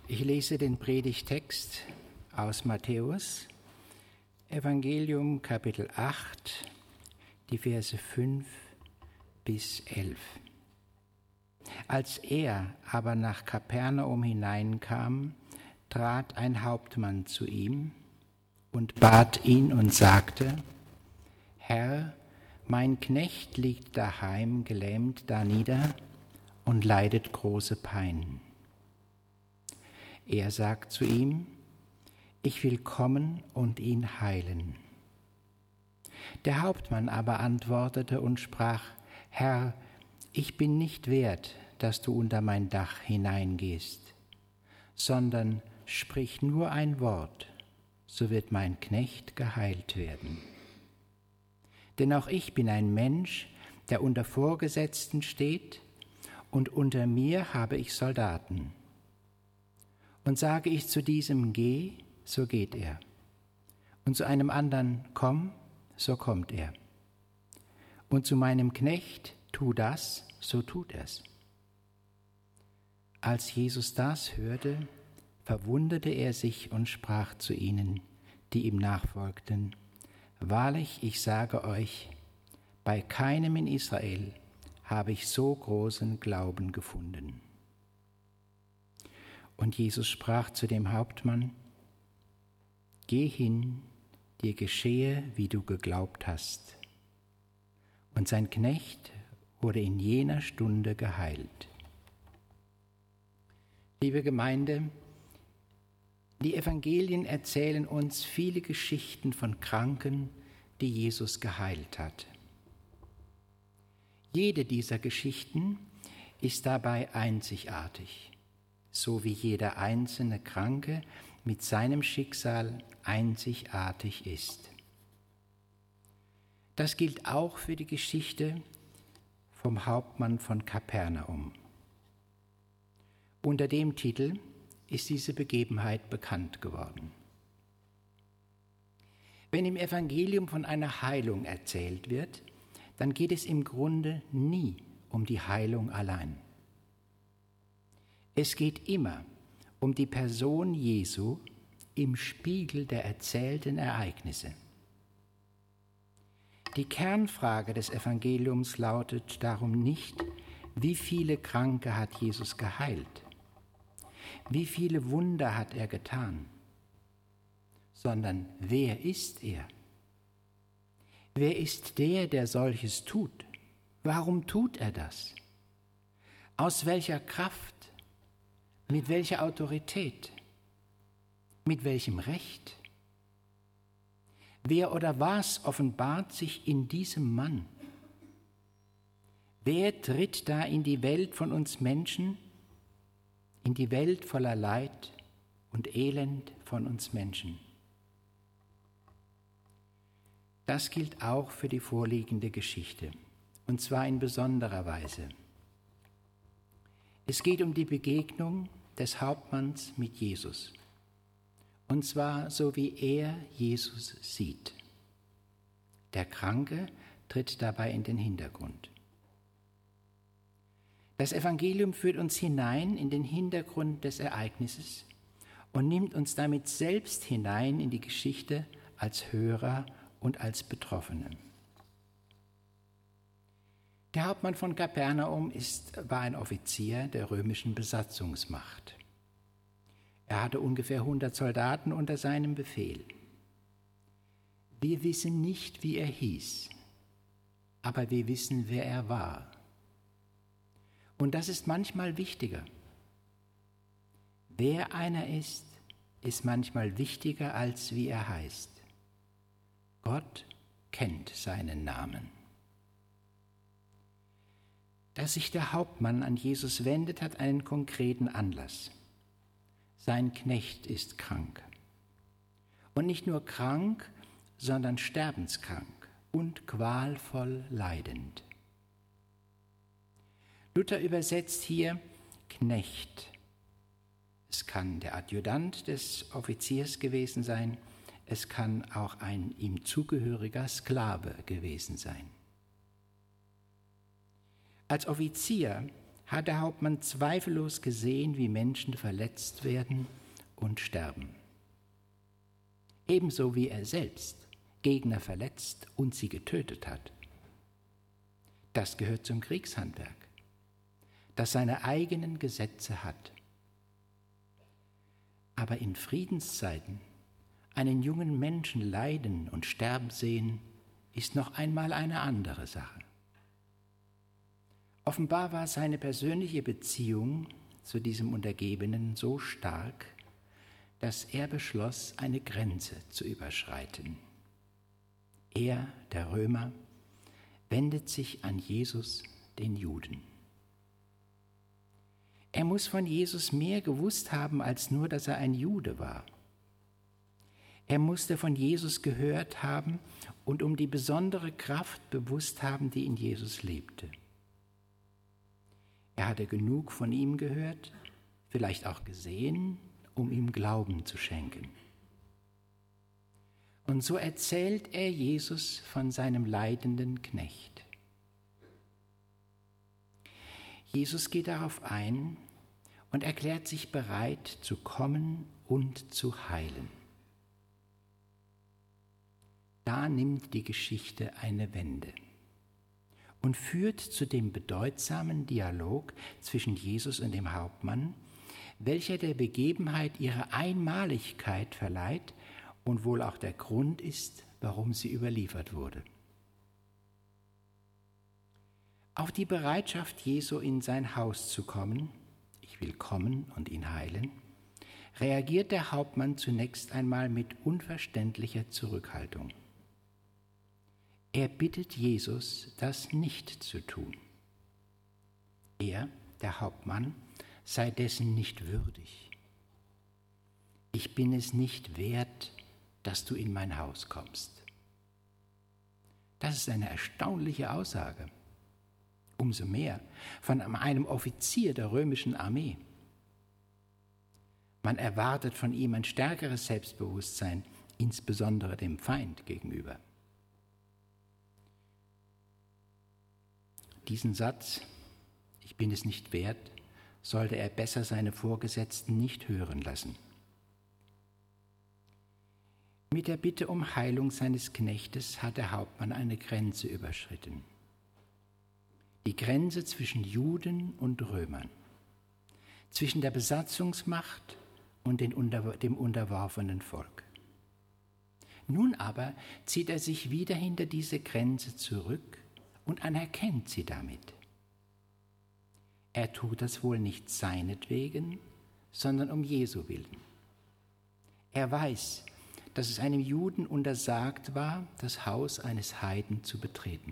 Ich lese den Predigtext aus Matthäus, Evangelium Kapitel 8, die Verse 5 bis 11. Als er aber nach Kapernaum hineinkam, trat ein Hauptmann zu ihm und bat ihn und sagte: Herr, mein Knecht liegt daheim gelähmt danieder und leidet große Pein. Er sagt zu ihm: Ich will kommen und ihn heilen. Der Hauptmann aber antwortete und sprach: Herr, ich bin nicht wert, dass du unter mein Dach hineingehst, sondern sprich nur ein Wort, so wird mein Knecht geheilt werden. Denn auch ich bin ein Mensch, der unter Vorgesetzten steht, und unter mir habe ich Soldaten. Und sage ich zu diesem: Geh, so geht er. Und zu einem anderen: Komm, so kommt er. Und zu meinem Knecht: Tu das, so tut er's. Als Jesus das hörte, verwunderte er sich und sprach zu ihnen, die ihm nachfolgten: Wahrlich, ich sage euch, bei keinem in Israel habe ich so großen Glauben gefunden. Und Jesus sprach zu dem Hauptmann: Geh hin, dir geschehe, wie du geglaubt hast. Und sein Knecht wurde in jener Stunde geheilt. Liebe Gemeinde, die Evangelien erzählen uns viele Geschichten von Kranken, die Jesus geheilt hat. Jede dieser Geschichten ist dabei einzigartig, so wie jeder einzelne Kranke mit seinem Schicksal einzigartig ist. Das gilt auch für die Geschichte vom Hauptmann von Kapernaum. Unter dem Titel ist diese Begebenheit bekannt geworden. Wenn im Evangelium von einer Heilung erzählt wird, dann geht es im Grunde nie um die Heilung allein. Es geht immer um die Person Jesu im Spiegel der erzählten Ereignisse. Die Kernfrage des Evangeliums lautet darum nicht: Wie viele Kranke hat Jesus geheilt? Wie viele Wunder hat er getan? Sondern: Wer ist er? Wer ist der solches tut? Warum tut er das? Aus welcher Kraft? Mit welcher Autorität? Mit welchem Recht? Wer oder was offenbart sich in diesem Mann? Wer tritt da in die Welt von uns Menschen, in die Welt voller Leid und Elend von uns Menschen? Das gilt auch für die vorliegende Geschichte, und zwar in besonderer Weise. Es geht um die Begegnung des Hauptmanns mit Jesus, und zwar so wie er Jesus sieht. Der Kranke tritt dabei in den Hintergrund. Das Evangelium führt uns hinein in den Hintergrund des Ereignisses und nimmt uns damit selbst hinein in die Geschichte als Hörer und als Betroffene. Der Hauptmann von Kapernaum war ein Offizier der römischen Besatzungsmacht. Er hatte ungefähr 100 Soldaten unter seinem Befehl. Wir wissen nicht, wie er hieß, aber wir wissen, wer er war. Und das ist manchmal wichtiger. Wer einer ist, ist manchmal wichtiger, als wie er heißt. Gott kennt seinen Namen. Dass sich der Hauptmann an Jesus wendet, hat einen konkreten Anlass. Sein Knecht ist krank. Und nicht nur krank, sondern sterbenskrank und qualvoll leidend. Luther übersetzt hier Knecht. Es kann der Adjutant des Offiziers gewesen sein, es kann auch ein ihm zugehöriger Sklave gewesen sein. Als Offizier hat der Hauptmann zweifellos gesehen, wie Menschen verletzt werden und sterben. Ebenso wie er selbst Gegner verletzt und sie getötet hat. Das gehört zum Kriegshandwerk, das seine eigenen Gesetze hat. Aber in Friedenszeiten einen jungen Menschen leiden und sterben sehen, ist noch einmal eine andere Sache. Offenbar war seine persönliche Beziehung zu diesem Untergebenen so stark, dass er beschloss, eine Grenze zu überschreiten. Er, der Römer, wendet sich an Jesus, den Juden. Er muss von Jesus mehr gewusst haben, als nur, dass er ein Jude war. Er musste von Jesus gehört haben und um die besondere Kraft bewusst haben, die in Jesus lebte. Er hatte genug von ihm gehört, vielleicht auch gesehen, um ihm Glauben zu schenken. Und so erzählt er Jesus von seinem leidenden Knecht. Jesus geht darauf ein und erklärt sich bereit zu kommen und zu heilen. Da nimmt die Geschichte eine Wende und führt zu dem bedeutsamen Dialog zwischen Jesus und dem Hauptmann, welcher der Begebenheit ihre Einmaligkeit verleiht und wohl auch der Grund ist, warum sie überliefert wurde. Auf die Bereitschaft Jesu, in sein Haus zu kommen, ich will kommen und ihn heilen, reagiert der Hauptmann zunächst einmal mit unverständlicher Zurückhaltung. Er bittet Jesus, das nicht zu tun. Er, der Hauptmann, sei dessen nicht würdig. Ich bin es nicht wert, dass du in mein Haus kommst. Das ist eine erstaunliche Aussage. Umso mehr von einem Offizier der römischen Armee. Man erwartet von ihm ein stärkeres Selbstbewusstsein, insbesondere dem Feind gegenüber. Diesen Satz, ich bin es nicht wert, sollte er besser seine Vorgesetzten nicht hören lassen. Mit der Bitte um Heilung seines Knechtes hat der Hauptmann eine Grenze überschritten. Die Grenze zwischen Juden und Römern, zwischen der Besatzungsmacht und dem unterworfenen Volk. Nun aber zieht er sich wieder hinter diese Grenze zurück und anerkennt sie damit. Er tut das wohl nicht seinetwegen, sondern um Jesu willen. Er weiß, dass es einem Juden untersagt war, das Haus eines Heiden zu betreten.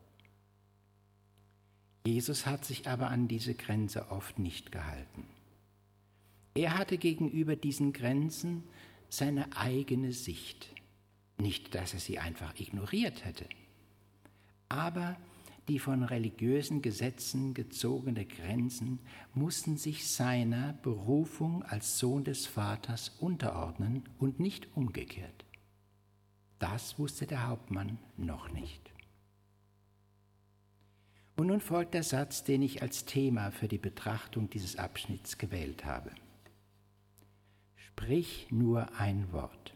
Jesus hat sich aber an diese Grenze oft nicht gehalten. Er hatte gegenüber diesen Grenzen seine eigene Sicht. Nicht, dass er sie einfach ignoriert hätte, aber die von religiösen Gesetzen gezogene Grenzen mussten sich seiner Berufung als Sohn des Vaters unterordnen und nicht umgekehrt. Das wusste der Hauptmann noch nicht. Und nun folgt der Satz, den ich als Thema für die Betrachtung dieses Abschnitts gewählt habe. Sprich nur ein Wort,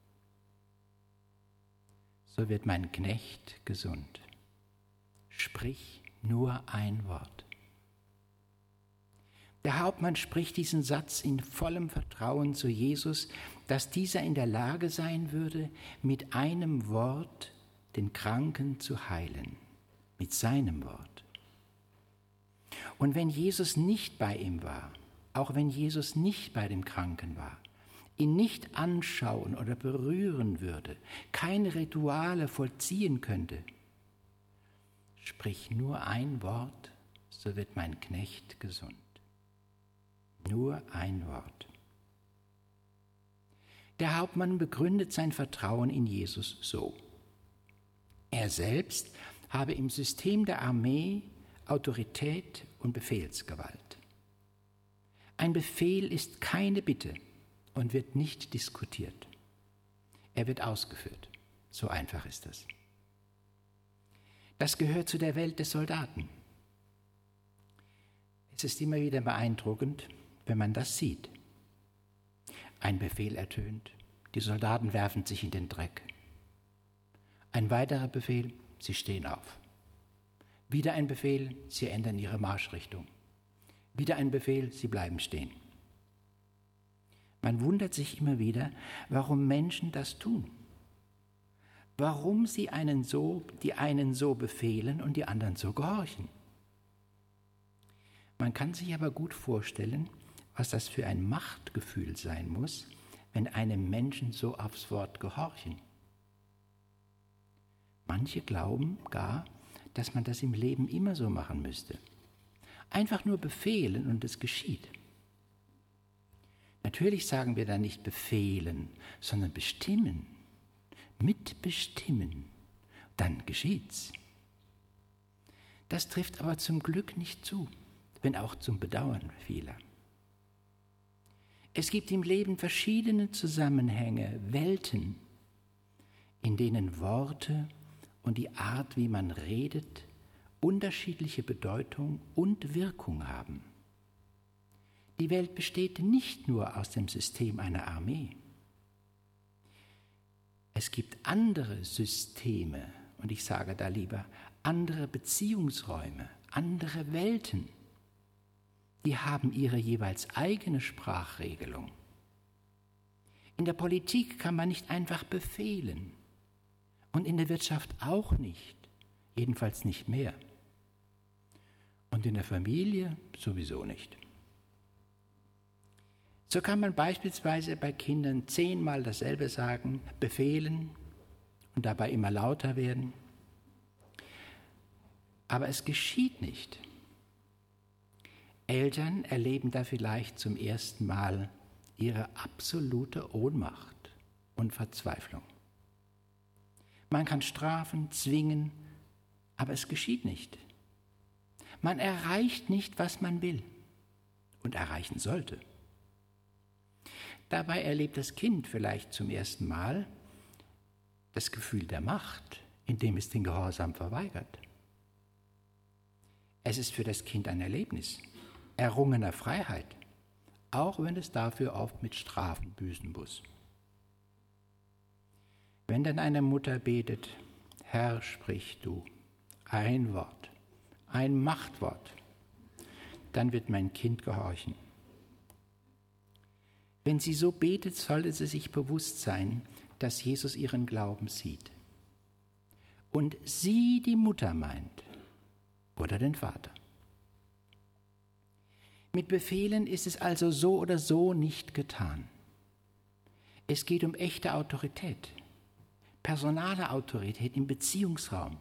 so wird mein Knecht gesund. Sprich nur ein Wort. Der Hauptmann spricht diesen Satz in vollem Vertrauen zu Jesus, dass dieser in der Lage sein würde, mit einem Wort den Kranken zu heilen, mit seinem Wort. Und wenn Jesus nicht bei ihm war, auch wenn Jesus nicht bei dem Kranken war, ihn nicht anschauen oder berühren würde, keine Rituale vollziehen könnte, sprich nur ein Wort, so wird mein Knecht gesund. Nur ein Wort. Der Hauptmann begründet sein Vertrauen in Jesus so. Er selbst habe im System der Armee Autorität und Befehlsgewalt. Ein Befehl ist keine Bitte und wird nicht diskutiert. Er wird ausgeführt. So einfach ist das. Das gehört zu der Welt des Soldaten. Es ist immer wieder beeindruckend, wenn man das sieht. Ein Befehl ertönt, die Soldaten werfen sich in den Dreck. Ein weiterer Befehl, sie stehen auf. Wieder ein Befehl, sie ändern ihre Marschrichtung. Wieder ein Befehl, sie bleiben stehen. Man wundert sich immer wieder, warum Menschen das tun. Warum sie die einen so befehlen und die anderen so gehorchen. Man kann sich aber gut vorstellen, was das für ein Machtgefühl sein muss, wenn einem Menschen so aufs Wort gehorchen. Manche glauben gar, dass man das im Leben immer so machen müsste. Einfach nur befehlen und es geschieht. Natürlich sagen wir da nicht befehlen, sondern bestimmen, mitbestimmen, dann geschieht's. Das trifft aber zum Glück nicht zu, wenn auch zum Bedauern vieler. Es gibt im Leben verschiedene Zusammenhänge, Welten, in denen Worte und die Art, wie man redet, unterschiedliche Bedeutung und Wirkung haben. Die Welt besteht nicht nur aus dem System einer Armee. Es gibt andere Systeme, und ich sage da lieber andere Beziehungsräume, andere Welten. Die haben ihre jeweils eigene Sprachregelung. In der Politik kann man nicht einfach befehlen und in der Wirtschaft auch nicht, jedenfalls nicht mehr. Und in der Familie sowieso nicht. So kann man beispielsweise bei Kindern 10-mal dasselbe sagen, befehlen und dabei immer lauter werden. Aber es geschieht nicht. Eltern erleben da vielleicht zum ersten Mal ihre absolute Ohnmacht und Verzweiflung. Man kann strafen, zwingen, aber es geschieht nicht. Man erreicht nicht, was man will und erreichen sollte. Dabei erlebt das Kind vielleicht zum ersten Mal das Gefühl der Macht, indem es den Gehorsam verweigert. Es ist für das Kind ein Erlebnis errungener Freiheit, auch wenn es dafür oft mit Strafen büßen muss. Wenn dann eine Mutter betet, Herr, sprich du, ein Wort, ein Machtwort, dann wird mein Kind gehorchen. Wenn sie so betet, sollte sie sich bewusst sein, dass Jesus ihren Glauben sieht. Und sie die Mutter meint oder den Vater. Mit Befehlen ist es also so oder so nicht getan. Es geht um echte Autorität, personale Autorität im Beziehungsraum.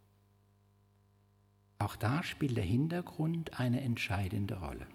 Auch da spielt der Hintergrund eine entscheidende Rolle.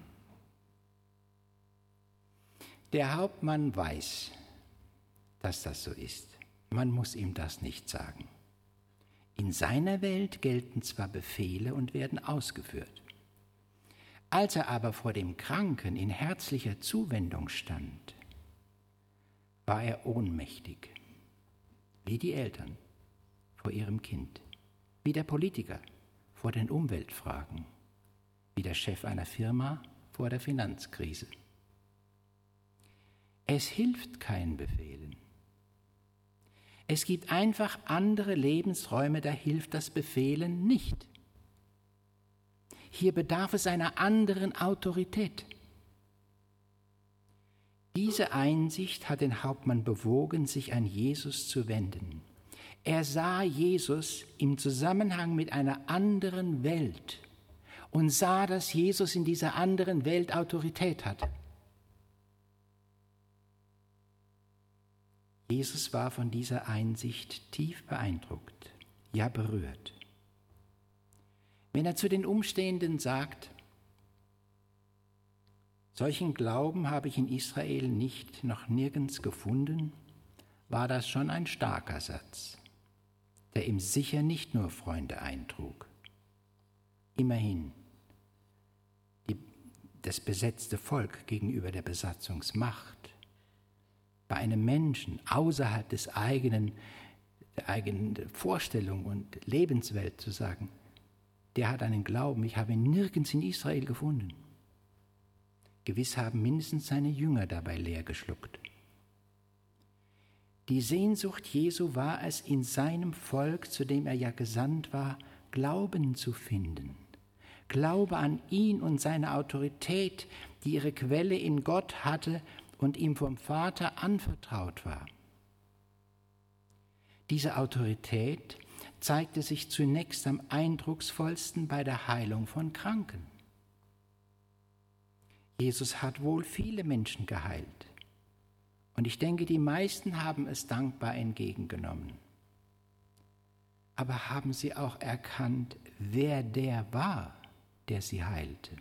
Der Hauptmann weiß, dass das so ist. Man muss ihm das nicht sagen. In seiner Welt gelten zwar Befehle und werden ausgeführt. Als er aber vor dem Kranken in herzlicher Zuwendung stand, war er ohnmächtig, wie die Eltern vor ihrem Kind, wie der Politiker vor den Umweltfragen, wie der Chef einer Firma vor der Finanzkrise. Es hilft kein Befehlen. Es gibt einfach andere Lebensräume, da hilft das Befehlen nicht. Hier bedarf es einer anderen Autorität. Diese Einsicht hat den Hauptmann bewogen, sich an Jesus zu wenden. Er sah Jesus im Zusammenhang mit einer anderen Welt und sah, dass Jesus in dieser anderen Welt Autorität hatte. Jesus war von dieser Einsicht tief beeindruckt, ja berührt. Wenn er zu den Umstehenden sagt, solchen Glauben habe ich in Israel nicht, noch nirgends gefunden, war das schon ein starker Satz, der ihm sicher nicht nur Freunde eintrug. Immerhin, das besetzte Volk gegenüber der Besatzungsmacht, bei einem Menschen außerhalb der eigenen Vorstellung und Lebenswelt zu sagen, der hat einen Glauben, ich habe ihn nirgends in Israel gefunden. Gewiss haben mindestens seine Jünger dabei leer geschluckt. Die Sehnsucht Jesu war es, in seinem Volk, zu dem er ja gesandt war, Glauben zu finden. Glaube an ihn und seine Autorität, die ihre Quelle in Gott hatte und ihm vom Vater anvertraut war. Diese Autorität zeigte sich zunächst am eindrucksvollsten bei der Heilung von Kranken. Jesus hat wohl viele Menschen geheilt. Und ich denke, die meisten haben es dankbar entgegengenommen. Aber haben sie auch erkannt, wer der war, der sie heilte?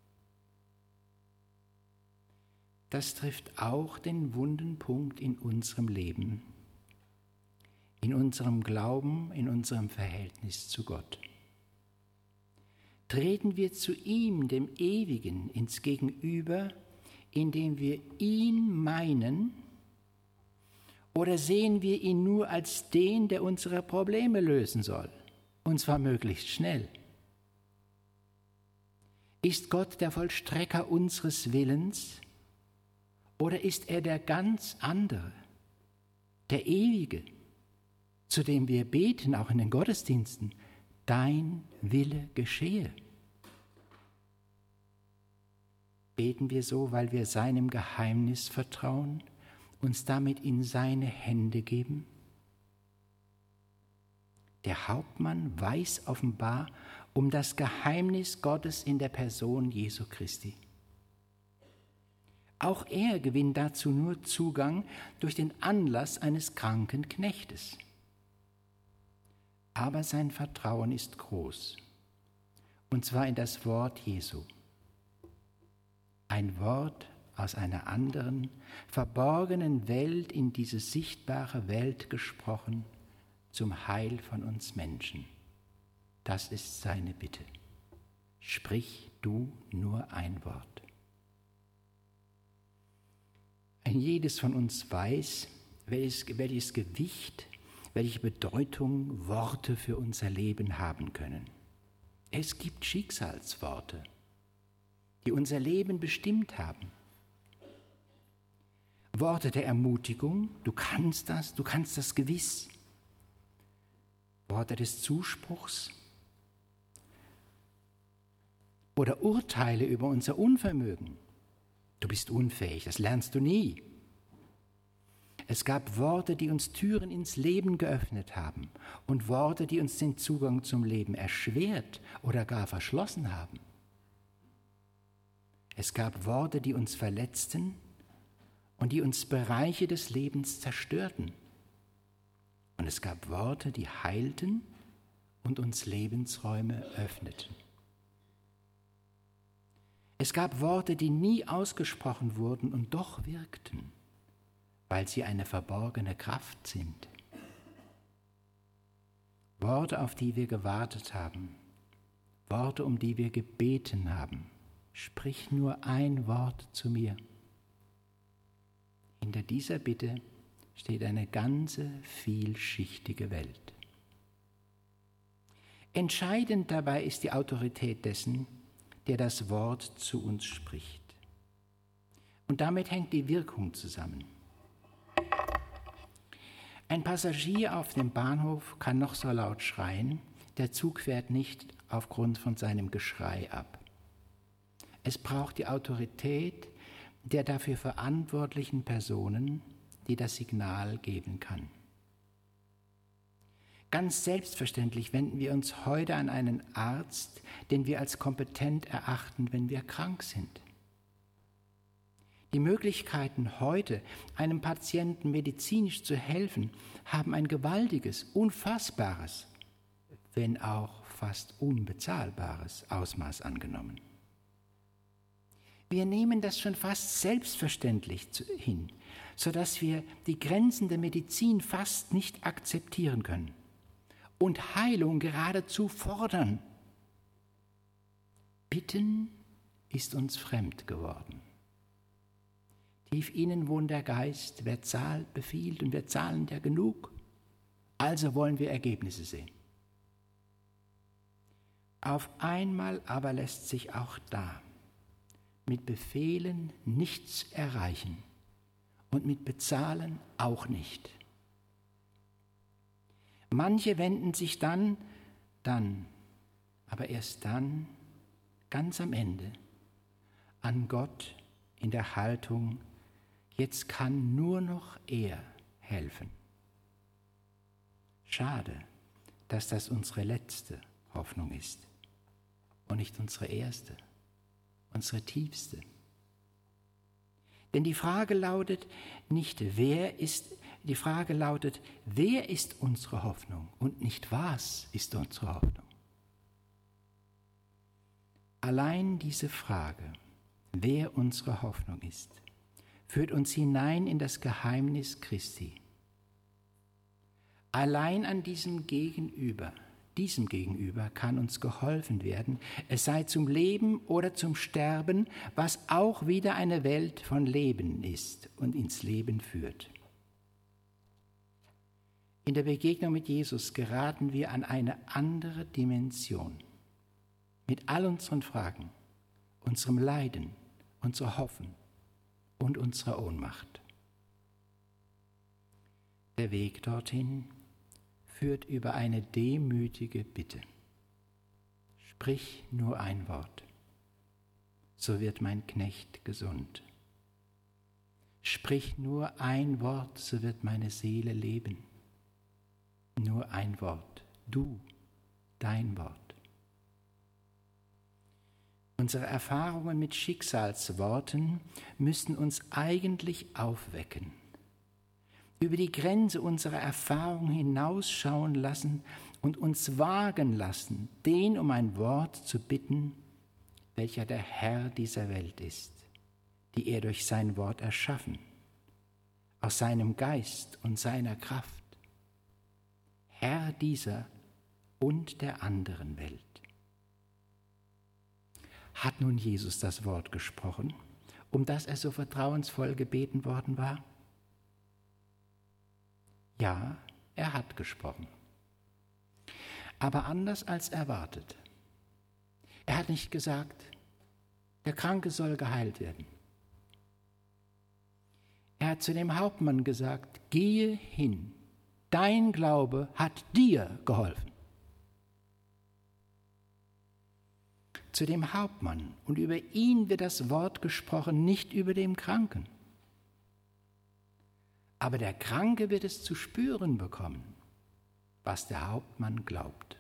Das trifft auch den wunden Punkt in unserem Leben, in unserem Glauben, in unserem Verhältnis zu Gott. Treten wir zu ihm, dem Ewigen, ins Gegenüber, indem wir ihn meinen, oder sehen wir ihn nur als den, der unsere Probleme lösen soll, und zwar möglichst schnell? Ist Gott der Vollstrecker unseres Willens, oder ist er der ganz andere, der Ewige, zu dem wir beten, auch in den Gottesdiensten: Dein Wille geschehe? Beten wir so, weil wir seinem Geheimnis vertrauen, uns damit in seine Hände geben? Der Hauptmann weiß offenbar um das Geheimnis Gottes in der Person Jesu Christi. Auch er gewinnt dazu nur Zugang durch den Anlass eines kranken Knechtes. Aber sein Vertrauen ist groß, und zwar in das Wort Jesu. Ein Wort aus einer anderen, verborgenen Welt in diese sichtbare Welt gesprochen, zum Heil von uns Menschen. Das ist seine Bitte. Sprich du nur ein Wort. Ein jedes von uns weiß, welches Gewicht, welche Bedeutung Worte für unser Leben haben können. Es gibt Schicksalsworte, die unser Leben bestimmt haben. Worte der Ermutigung: Du kannst das gewiss. Worte des Zuspruchs oder Urteile über unser Unvermögen: Du bist unfähig, das lernst du nie. Es gab Worte, die uns Türen ins Leben geöffnet haben, und Worte, die uns den Zugang zum Leben erschwert oder gar verschlossen haben. Es gab Worte, die uns verletzten und die uns Bereiche des Lebens zerstörten. Und es gab Worte, die heilten und uns Lebensräume öffneten. Es gab Worte, die nie ausgesprochen wurden und doch wirkten, weil sie eine verborgene Kraft sind. Worte, auf die wir gewartet haben, Worte, um die wir gebeten haben. Sprich nur ein Wort zu mir. Hinter dieser Bitte steht eine ganze, vielschichtige Welt. Entscheidend dabei ist die Autorität dessen, der das Wort zu uns spricht. Und damit hängt die Wirkung zusammen. Ein Passagier auf dem Bahnhof kann noch so laut schreien, der Zug fährt nicht aufgrund von seinem Geschrei ab. Es braucht die Autorität der dafür verantwortlichen Personen, die das Signal geben kann. Ganz selbstverständlich wenden wir uns heute an einen Arzt, den wir als kompetent erachten, wenn wir krank sind. Die Möglichkeiten heute, einem Patienten medizinisch zu helfen, haben ein gewaltiges, unfassbares, wenn auch fast unbezahlbares Ausmaß angenommen. Wir nehmen das schon fast selbstverständlich hin, sodass wir die Grenzen der Medizin fast nicht akzeptieren können und Heilung geradezu fordern. Bitten ist uns fremd geworden. Tief innen wohnt der Geist, wer zahlt, befiehlt, und wir zahlen ja genug. Also wollen wir Ergebnisse sehen. Auf einmal aber lässt sich auch da mit Befehlen nichts erreichen und mit Bezahlen auch nicht. Manche wenden sich dann, aber erst dann, ganz am Ende, an Gott in der Haltung, jetzt kann nur noch er helfen. Schade, dass das unsere letzte Hoffnung ist und nicht unsere erste, unsere tiefste. Denn die Frage lautet nicht, wer ist unsere Hoffnung und nicht was ist unsere Hoffnung. Allein diese Frage, wer unsere Hoffnung ist, führt uns hinein in das Geheimnis Christi. Allein an diesem Gegenüber kann uns geholfen werden, es sei zum Leben oder zum Sterben, was auch wieder eine Welt von Leben ist und ins Leben führt. In der Begegnung mit Jesus geraten wir an eine andere Dimension. Mit all unseren Fragen, unserem Leiden, unser Hoffen und unserer Ohnmacht. Der Weg dorthin führt über eine demütige Bitte. Sprich nur ein Wort, so wird mein Knecht gesund. Sprich nur ein Wort, so wird meine Seele leben. Nur ein Wort, du, dein Wort. Unsere Erfahrungen mit Schicksalsworten müssten uns eigentlich aufwecken, über die Grenze unserer Erfahrung hinausschauen lassen und uns wagen lassen, den um ein Wort zu bitten, welcher der Herr dieser Welt ist, die er durch sein Wort erschaffen, aus seinem Geist und seiner Kraft, Herr dieser und der anderen Welt. Hat nun Jesus das Wort gesprochen, um das er so vertrauensvoll gebeten worden war? Ja, er hat gesprochen, aber anders als erwartet. Er hat nicht gesagt, der Kranke soll geheilt werden. Er hat zu dem Hauptmann gesagt, gehe hin, dein Glaube hat dir geholfen. Zu dem Hauptmann, und über ihn wird das Wort gesprochen, nicht über den Kranken. Aber der Kranke wird es zu spüren bekommen, was der Hauptmann glaubt.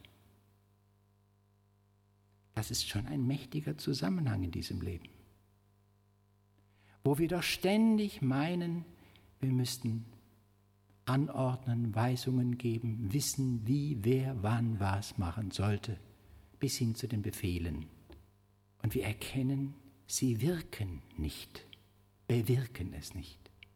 Das ist schon ein mächtiger Zusammenhang in diesem Leben, wo wir doch ständig meinen, wir müssten anordnen, Weisungen geben, wissen, wie, wer, wann, was machen sollte, bis hin zu den Befehlen. Und wir erkennen, sie wirken nicht, bewirken es nicht.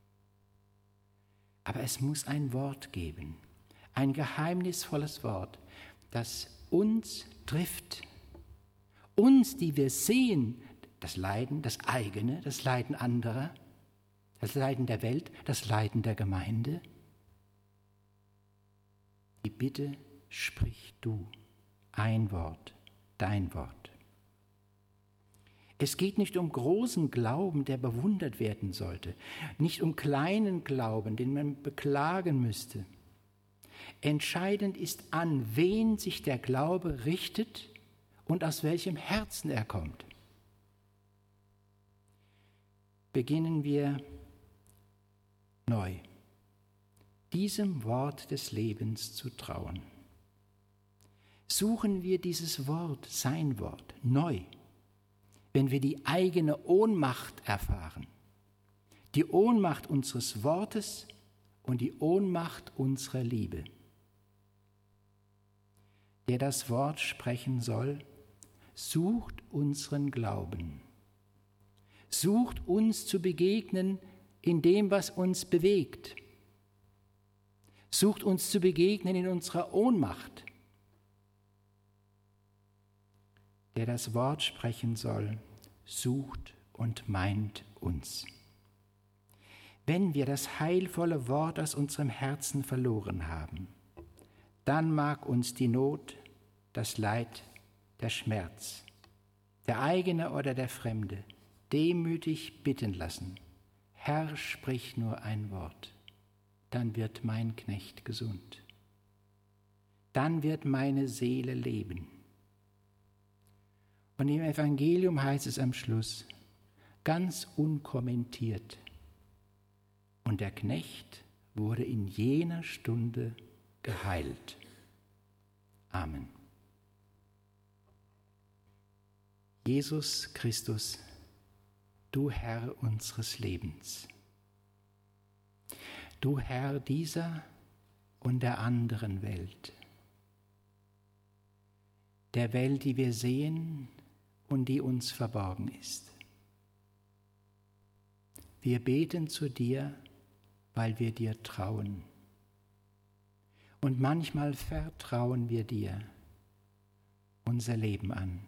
Aber es muss ein Wort geben, ein geheimnisvolles Wort, das uns trifft. Uns, die wir sehen, das Leiden, das eigene, das Leiden anderer, das Leiden der Welt, das Leiden der Gemeinde. Die Bitte, sprich du, ein Wort, dein Wort. Es geht nicht um großen Glauben, der bewundert werden sollte, nicht um kleinen Glauben, den man beklagen müsste. Entscheidend ist, an wen sich der Glaube richtet und aus welchem Herzen er kommt. Beginnen wir neu, diesem Wort des Lebens zu trauen. Suchen wir dieses Wort, sein Wort, neu, wenn wir die eigene Ohnmacht erfahren, die Ohnmacht unseres Wortes und die Ohnmacht unserer Liebe. Der das Wort sprechen soll, sucht unseren Glauben, sucht uns zu begegnen in dem, was uns bewegt, sucht uns zu begegnen in unserer Ohnmacht. Der das Wort sprechen soll, sucht und meint uns. Wenn wir das heilvolle Wort aus unserem Herzen verloren haben, dann mag uns die Not, das Leid, der Schmerz, der eigene oder der fremde, demütig bitten lassen: Herr, sprich nur ein Wort, dann wird mein Knecht gesund. Dann wird meine Seele leben. Und im Evangelium heißt es am Schluss, ganz unkommentiert: Und der Knecht wurde in jener Stunde geheilt. Amen. Jesus Christus, du Herr unseres Lebens, du Herr dieser und der anderen Welt, der Welt, die wir sehen und die uns verborgen ist. Wir beten zu dir, weil wir dir trauen. Und manchmal vertrauen wir dir unser Leben an.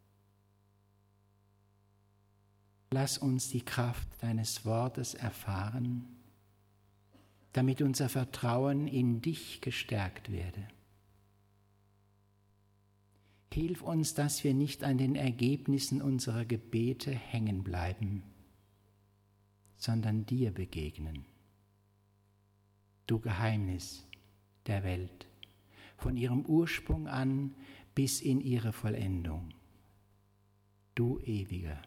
Lass uns die Kraft deines Wortes erfahren, damit unser Vertrauen in dich gestärkt werde. Hilf uns, dass wir nicht an den Ergebnissen unserer Gebete hängen bleiben, sondern dir begegnen. Du Geheimnis der Welt, von ihrem Ursprung an bis in ihre Vollendung. Du Ewiger.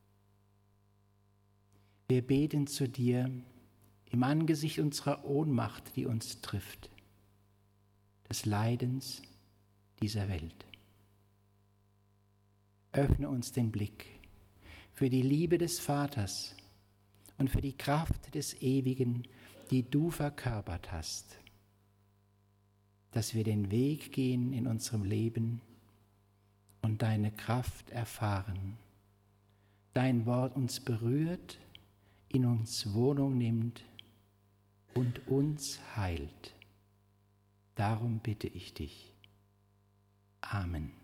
Wir beten zu dir im Angesicht unserer Ohnmacht, die uns trifft, des Leidens dieser Welt. Öffne uns den Blick für die Liebe des Vaters und für die Kraft des Ewigen, die du verkörpert hast, dass wir den Weg gehen in unserem Leben und deine Kraft erfahren, dein Wort uns berührt, in uns Wohnung nimmt und uns heilt. Darum bitte ich dich. Amen.